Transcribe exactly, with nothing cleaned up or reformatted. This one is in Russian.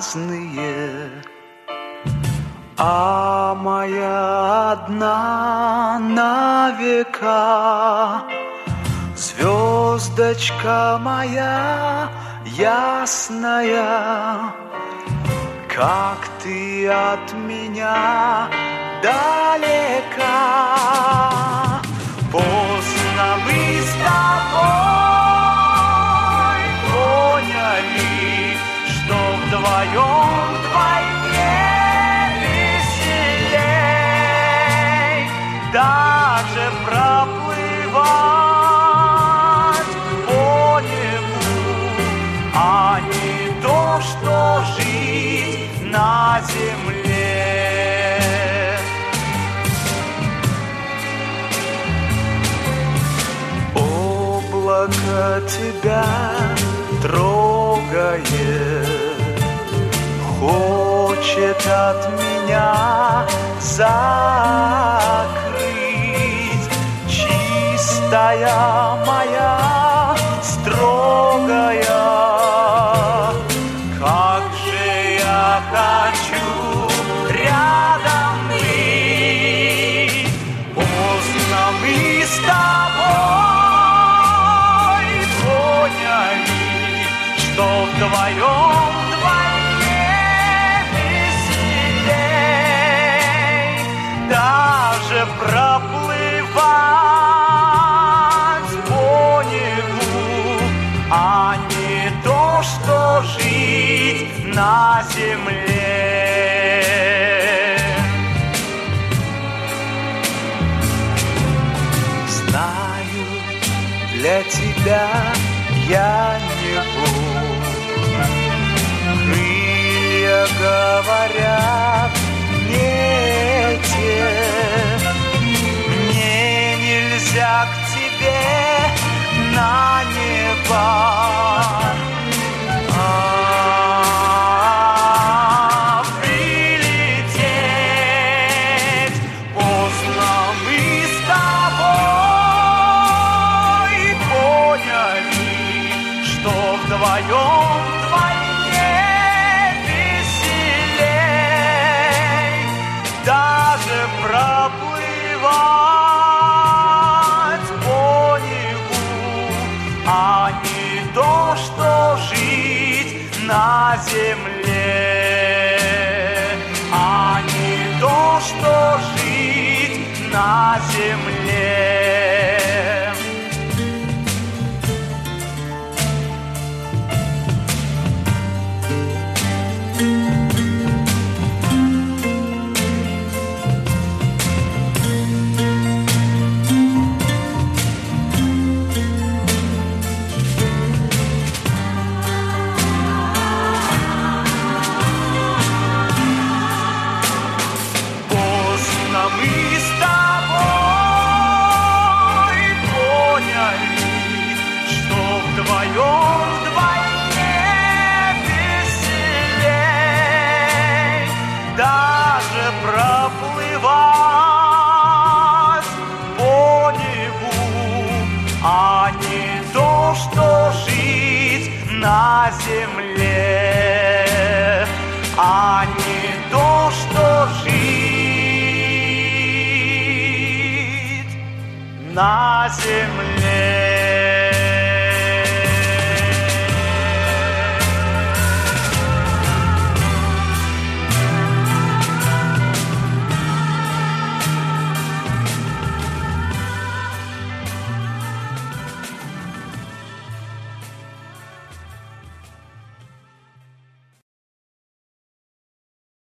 разные, а моя одна на века. Звездочка моя ясная, как ты от меня далека. Поздно мы с тобой поняли, что вдвоем вдвойне веселей. Даже проплывать по небу, а не то, что жить на земле. Облако тебя трогает, хочет от меня закрыть. Чистая моя, строгая, как же я хочу рядом быть. Поздно мы с тобой поняли, что вдвоем вдвойне веселей. Даже проплывать по небу, а не то, что жить на земле. Знаю, для тебя я не Бог. Крылья говорят не те. Мне нельзя к тебе на небо. А прилететь поздно мы с тобой поняли, что вдвоем вдвойне веселей. Даже проплывать по небу, а не то, что жить на земле, а не то, что жить на земле. Вдвоем вдвойне веселей. Даже проплывать по небу, а не то, что жить на земле, а не то, что жить на земле.